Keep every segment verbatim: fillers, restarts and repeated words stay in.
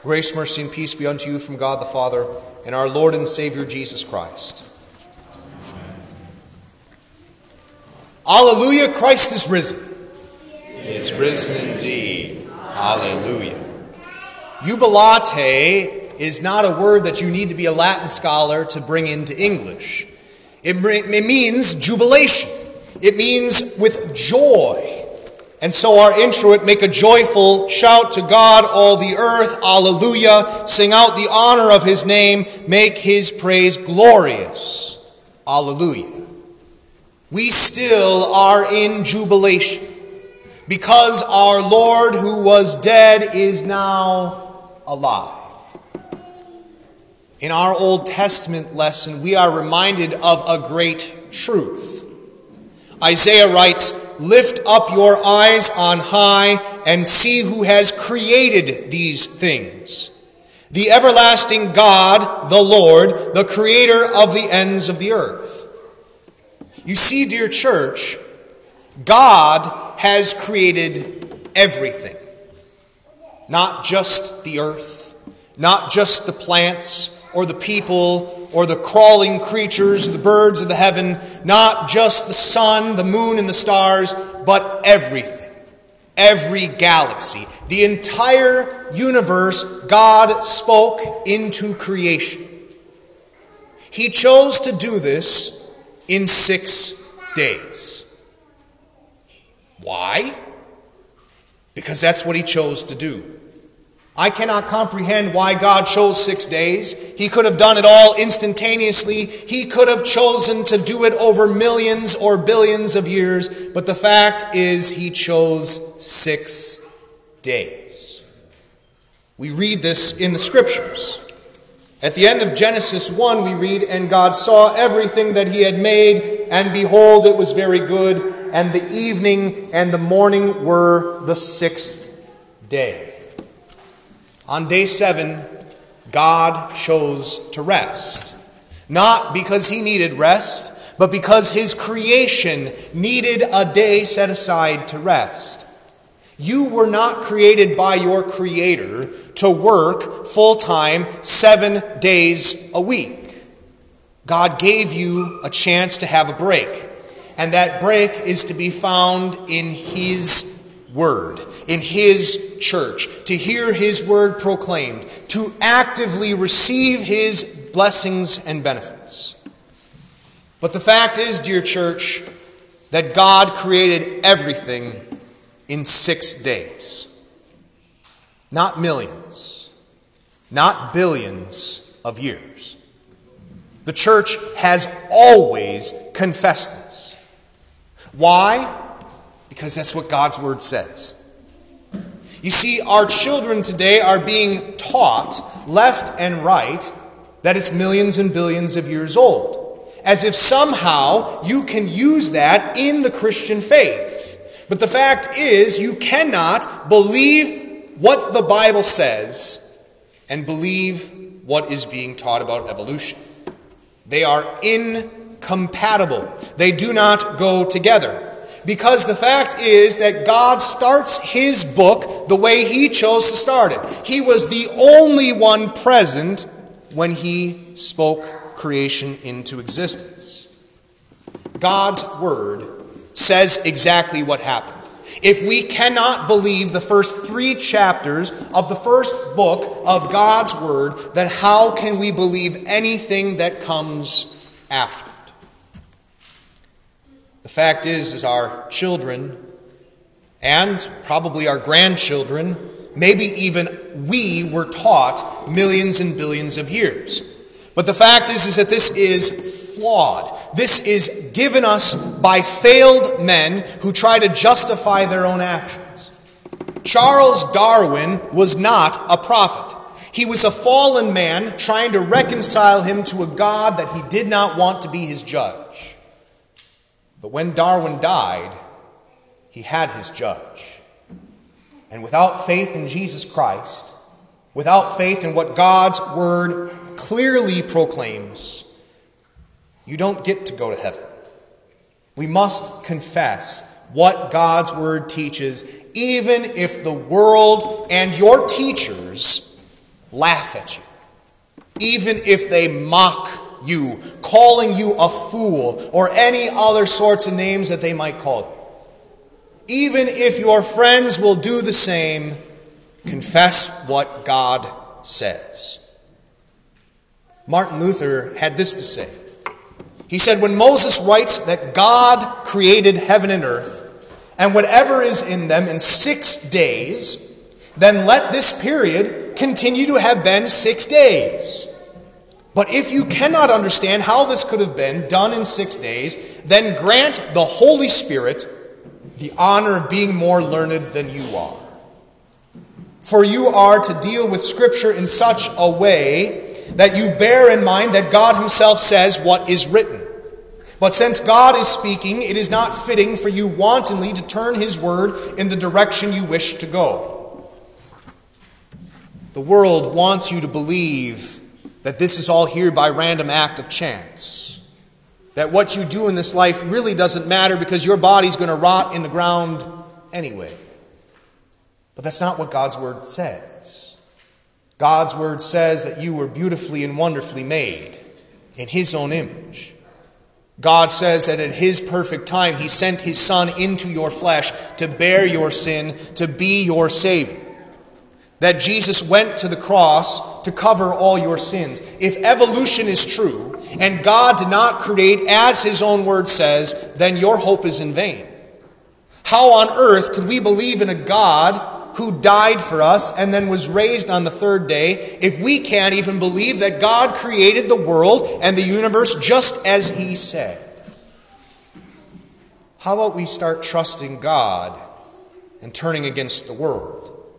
Grace, mercy, and peace be unto you from God the Father and our Lord and Savior Jesus Christ. Alleluia, Christ is risen. He is risen indeed. Alleluia. Jubilate is not a word that you need to be a Latin scholar to bring into English. It, it means jubilation. It means with joy. And so our introit, make a joyful shout to God, all the earth, alleluia. Sing out the honor of his name, make his praise glorious, alleluia. We still are in jubilation because our Lord who was dead is now alive. In our Old Testament lesson, we are reminded of a great truth. Isaiah writes, "Lift up your eyes on high and see who has created these things. The everlasting God, the Lord, the creator of the ends of the earth." You see, dear church, God has created everything. Not just the earth, not just the plants or the people or the crawling creatures, the birds of the heaven, not just the sun, the moon, and the stars, but everything, every galaxy, the entire universe God spoke into creation. He chose to do this in six days. Why? Because that's what he chose to do. I cannot comprehend why God chose six days. He could have done it all instantaneously. He could have chosen to do it over millions or billions of years. But the fact is, he chose six days. We read this in the Scriptures. At the end of Genesis one, we read, "And God saw everything that he had made, and behold, it was very good. And the evening and the morning were the sixth day." On day seven, God chose to rest. Not because he needed rest, but because his creation needed a day set aside to rest. You were not created by your Creator to work full-time seven days a week. God gave you a chance to have a break. And that break is to be found in his word, in his church, to hear his word proclaimed, to actively receive his blessings and benefits. But the fact is, dear church, that God created everything in six days. Not millions, not billions of years. The church has always confessed this. Why? Because that's what God's word says. You see, our children today are being taught, left and right, that it's millions and billions of years old. As if somehow you can use that in the Christian faith. But the fact is, you cannot believe what the Bible says and believe what is being taught about evolution. They are incompatible. They do not go together. Because the fact is that God starts his book the way he chose to start it. He was the only one present when he spoke creation into existence. God's word says exactly what happened. If we cannot believe the first three chapters of the first book of God's word, then how can we believe anything that comes after? The fact is, is our children, and probably our grandchildren, maybe even we were taught millions and billions of years. But the fact is, is that this is flawed. This is given us by failed men who try to justify their own actions. Charles Darwin was not a prophet. He was a fallen man trying to reconcile him to a God that he did not want to be his judge. But when Darwin died, he had his judge. And without faith in Jesus Christ, without faith in what God's word clearly proclaims, you don't get to go to heaven. We must confess what God's word teaches, even if the world and your teachers laugh at you, even if they mock you, calling you a fool or any other sorts of names that they might call you, even if your friends will do the same, confess what God says. Martin Luther had this to say. He said, when Moses writes that God created heaven and earth and whatever is in them in six days, then let this period continue to have been six days. But if you cannot understand how this could have been done in six days, then grant the Holy Spirit the honor of being more learned than you are. For you are to deal with Scripture in such a way that you bear in mind that God himself says what is written. But since God is speaking, it is not fitting for you wantonly to turn his word in the direction you wish to go. The world wants you to believe that this is all here by random act of chance. That what you do in this life really doesn't matter because your body's going to rot in the ground anyway. But that's not what God's word says. God's word says that you were beautifully and wonderfully made in his own image. God says that at his perfect time he sent his Son into your flesh to bear your sin, to be your Savior. That Jesus went to the cross to cover all your sins. If evolution is true, and God did not create as his own word says, then your hope is in vain. How on earth could we believe in a God who died for us and then was raised on the third day if we can't even believe that God created the world and the universe just as he said? How about we start trusting God and turning against the world?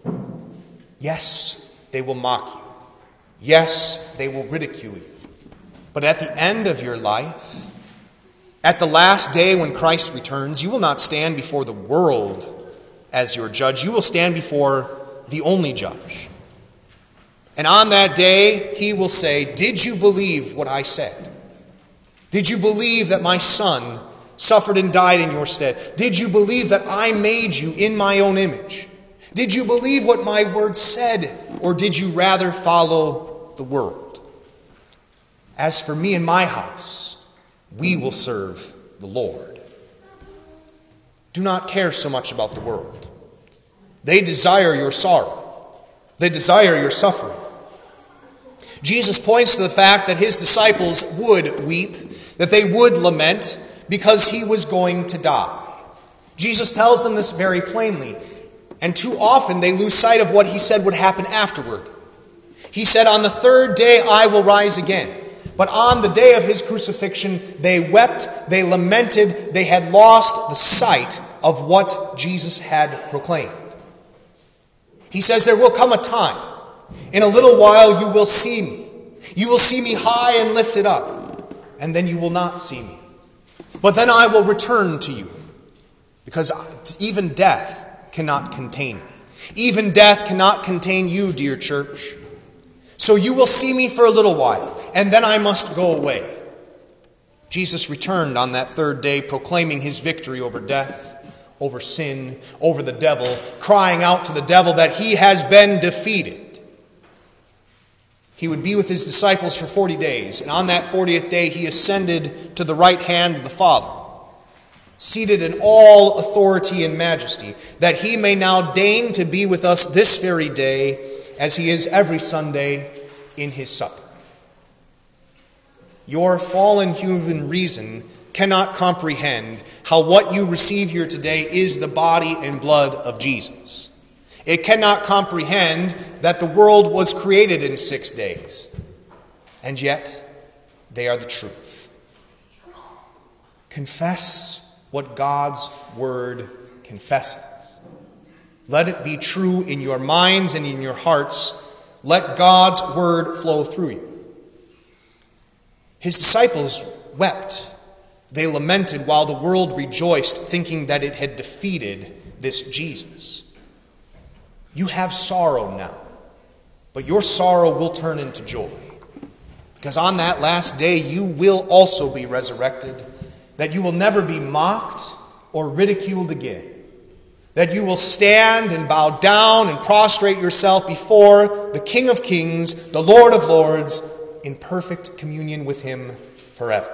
Yes, they will mock you. Yes, they will ridicule you. But at the end of your life, at the last day when Christ returns, you will not stand before the world as your judge. You will stand before the only judge. And on that day, he will say, did you believe what I said? Did you believe that my Son suffered and died in your stead? Did you believe that I made you in my own image? Did you believe what my word said, or did you rather follow the world? As for me and my house, we will serve the Lord. Do not care so much about the world. They desire your sorrow. They desire your suffering. Jesus points to the fact that his disciples would weep, that they would lament, because he was going to die. Jesus tells them this very plainly. And too often they lose sight of what he said would happen afterward. He said, on the third day I will rise again. But on the day of his crucifixion, they wept, they lamented, they had lost the sight of what Jesus had proclaimed. He says, there will come a time, in a little while you will see me. You will see me high and lifted up, and then you will not see me. But then I will return to you, because even death cannot contain me. Even death cannot contain you, dear church. So you will see me for a little while, and then I must go away. Jesus returned on that third day, proclaiming his victory over death, over sin, over the devil, crying out to the devil that he has been defeated. He would be with his disciples for forty days, and on that fortieth day he ascended to the right hand of the Father, seated in all authority and majesty, that he may now deign to be with us this very day, as he is every Sunday in his supper. Your fallen human reason cannot comprehend how what you receive here today is the body and blood of Jesus. It cannot comprehend that the world was created in six days, and yet they are the truth. Confess what God's word confesses. Let it be true in your minds and in your hearts. Let God's word flow through you. His disciples wept. They lamented while the world rejoiced, thinking that it had defeated this Jesus. You have sorrow now, but your sorrow will turn into joy. Because on that last day you will also be resurrected, that you will never be mocked or ridiculed again. that you will stand and bow down and prostrate yourself before the King of Kings, the Lord of Lords, in perfect communion with him forever.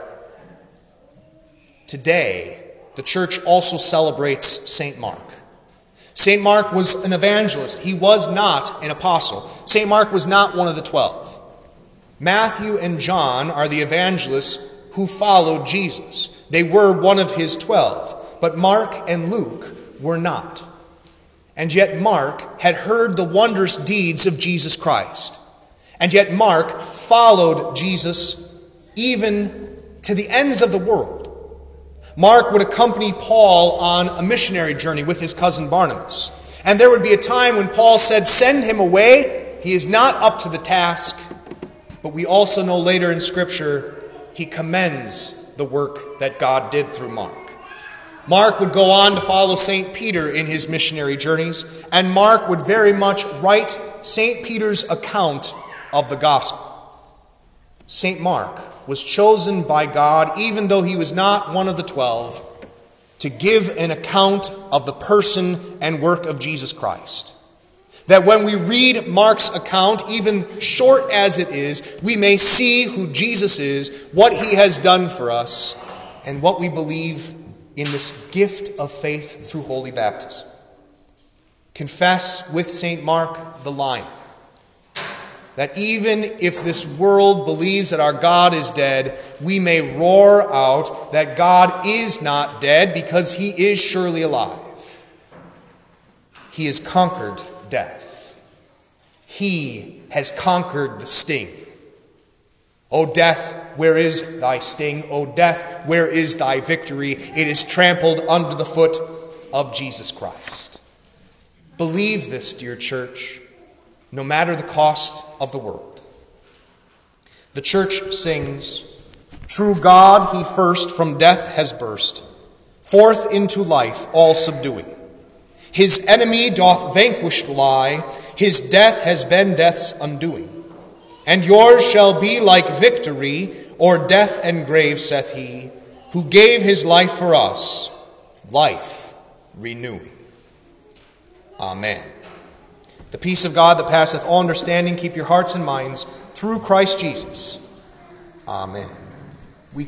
Today, the church also celebrates Saint Mark. Saint Mark was an evangelist. He was not an apostle. Saint Mark was not one of the twelve. Matthew and John are the evangelists who followed Jesus. They were one of his twelve, but Mark and Luke were not. And yet Mark had heard the wondrous deeds of Jesus Christ. And yet Mark followed Jesus even to the ends of the world. Mark would accompany Paul on a missionary journey with his cousin Barnabas. And there would be a time when Paul said, "Send him away. He is not up to the task." But we also know later in Scripture, he commends the work that God did through Mark. Mark would go on to follow Saint Peter in his missionary journeys, and Mark would very much write Saint Peter's account of the gospel. Saint Mark was chosen by God, even though he was not one of the twelve, to give an account of the person and work of Jesus Christ. That when we read Mark's account, even short as it is, we may see who Jesus is, what he has done for us, and what we believe in this gift of faith through holy baptism. Confess with Saint Mark the Lion that even if this world believes that our God is dead, we may roar out that God is not dead because he is surely alive. He has conquered death. He has conquered the sting. O death, where is thy sting? O death, where is thy victory? It is trampled under the foot of Jesus Christ. Believe this, dear church, no matter the cost of the world. The church sings, "True God, he first from death has burst, forth into life all subduing. His enemy doth vanquished lie, his death has been death's undoing. And yours shall be like victory, o'er death and grave, saith he, who gave his life for us, life renewing." Amen. The peace of God that passeth all understanding, keep your hearts and minds through Christ Jesus. Amen.